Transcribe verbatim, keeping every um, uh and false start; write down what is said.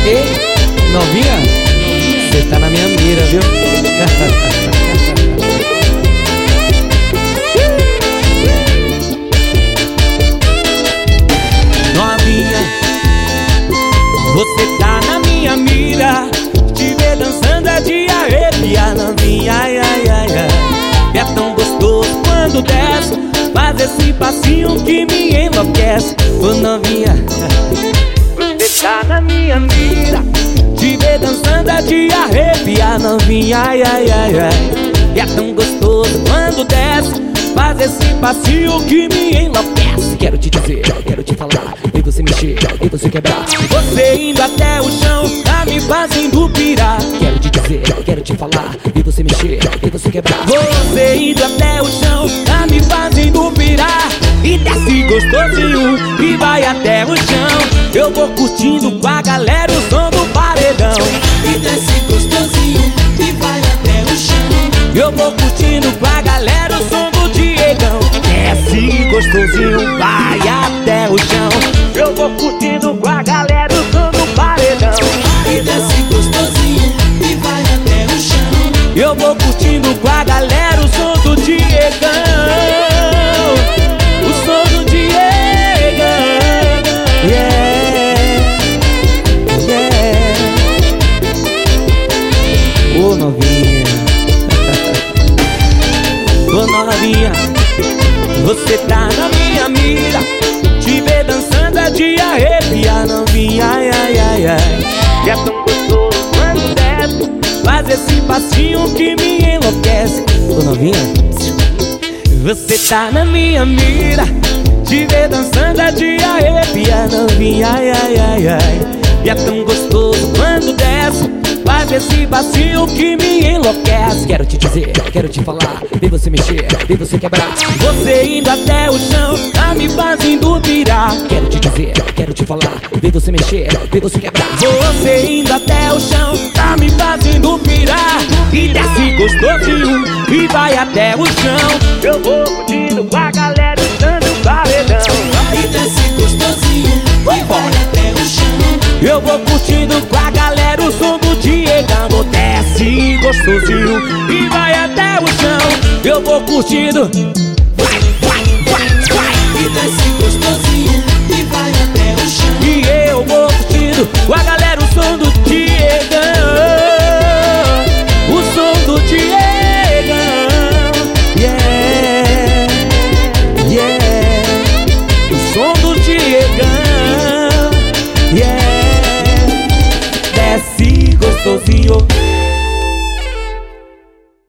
Ei, novinha, cê tá na minha mira, viu? Novinha, você tá na minha mira. Te ver dançando é de arrepiar, novinha, ai, ai, ai, ai. É tão gostoso quando desce, faz esse passinho que me enlouquece. Ô novinha, você tá na minha mira. Te ver dançando é de arrepiar, novinha, ai, ai, ai, ai. É tão gostoso quando desce, faz esse passinho que me enlouquece. Quero te dizer, quero te falar, e você mexer, e você quebrar. Você indo até o chão, tá me fazendo pirar. Quero te dizer, quero te falar, e você mexer, e você quebrar. Você indo até o chão, tá me fazendo pirar. E desce gostosinho, e vai até o chão. Eu vou curtindo com a galera o som do paredão. E desce gostosinho, e vai até o chão. Eu vou curtindo com a galera o som do Diegão. Desce gostosinho, vai até o chão. Eu vou curtindo com a galera o som do paredão. E desce gostosinho, e vai até o chão. Eu vou curtindo com a galera o som do Diegão. O som do Diegão. Yeah, yeah. Ô novinha, Ô novinha, você tá na minha mira. Te ver dançando é de arrepiar, novinha, ai, ai, ai, ai. É tão gostoso quando desce, faz esse passinho que me enlouquece. ô novinha, Você tá na minha mira. Te ver dançando é de arrepiar, novinha, ai, ai, ai, ai. E é tão gostoso quando desce, faz esse passinho que me enlouquece. quero te dizer, quero te falar, e você mexer, e você quebrar. Você indo até o chão, tá me fazendo pirar. Quero te dizer, quero te falar, e você mexer, e você quebrar. Você indo até o chão, tá me fazendo pirar. E desce gostosinho, e vai até o chão. Eu vou curtindo com a galera usando o paredão. E desce gostosinho, e vai até o chão. Eu vou curtindo com a galera o som do Diegão. Desce gostosinho, e vai até o chão. Eu vou curtindo. Vai, vai, vai, vai. E desce gostosinho, e vai até o chão. E eu vou curtindo com a galera o som do Diegão. O som do Diegão. Yeah, yeah. O som do Diegão. Yeah. Desce gostosinho,